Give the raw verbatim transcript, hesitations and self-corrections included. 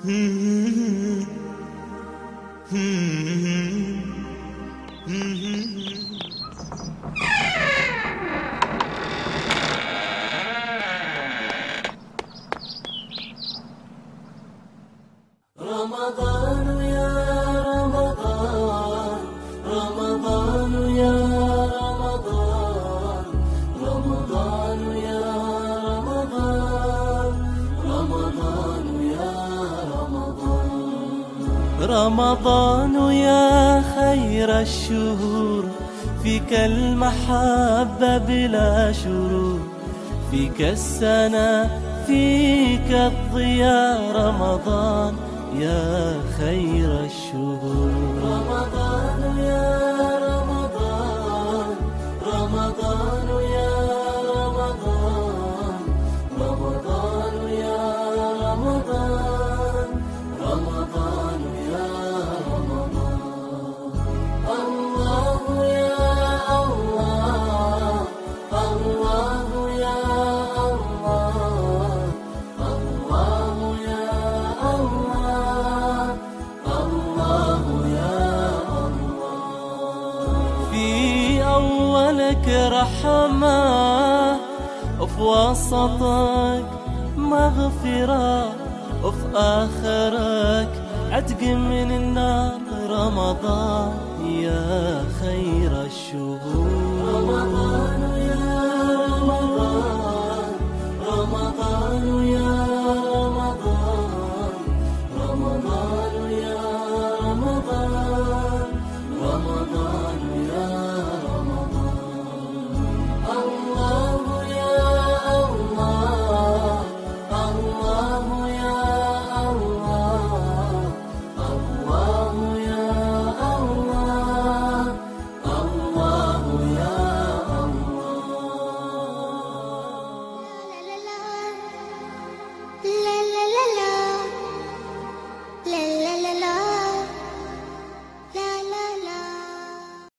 رمضان يا رمضان، رمضان يا رمضان، رمضان يا رمضان، رمضان يا رمضان. رمضان يا خير الشهور، فيك المحبة بلا شرور، فيك السنة فيك الضياء. رمضان يا خير الشهور. رمضان يا رمضان، رمضان يا رمضان، رمضان يا رمضان، رمضان يا رمضان. الله يا الله، الله يا الله، الله يا الله، الله يا الله. في أولك رحمة، وفي وسطك مغفرة، وفي آخرك عتق من النار. رمضان يا خير الشهور. رمضان يا رمضان،